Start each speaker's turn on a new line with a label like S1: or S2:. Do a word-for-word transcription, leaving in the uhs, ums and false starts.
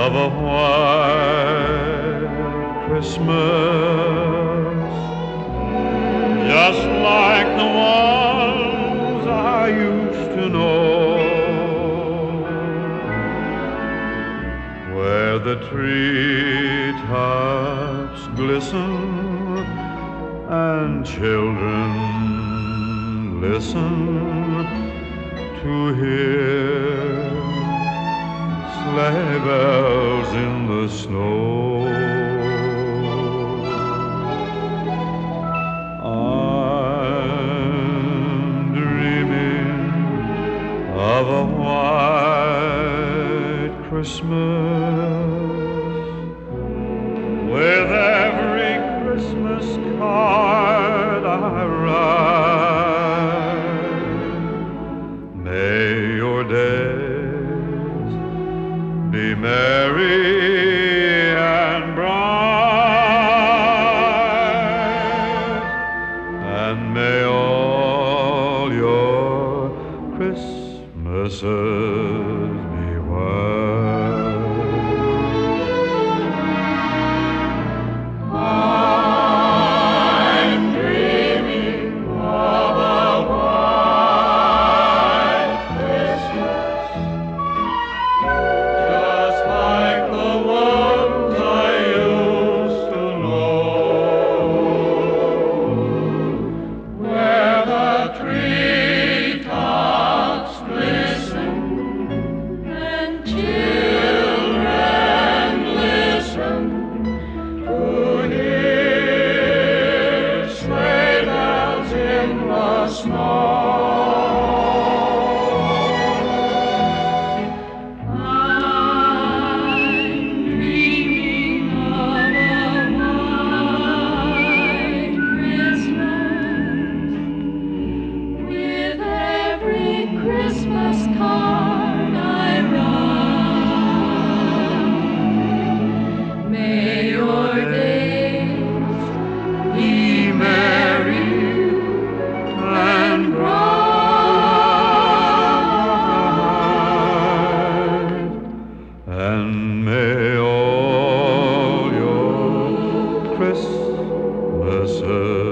S1: of a white Christmas, just like the ones I used to know, where the treetops glisten and children listen to hear sleigh bells in the snow. I'm dreaming of a white Christmas, with every Christmas card I write. May your days be merry and bright, and may all your Christmases be white.
S2: I'm dreaming of a white Christmas, just like the ones I used to know, where the treetops glisten and children listen to hear sleigh bells in the snow. I'm dreaming of a white Christmas, with every Christmas card I write. May your days be merry and bright,
S1: And may all your Christmases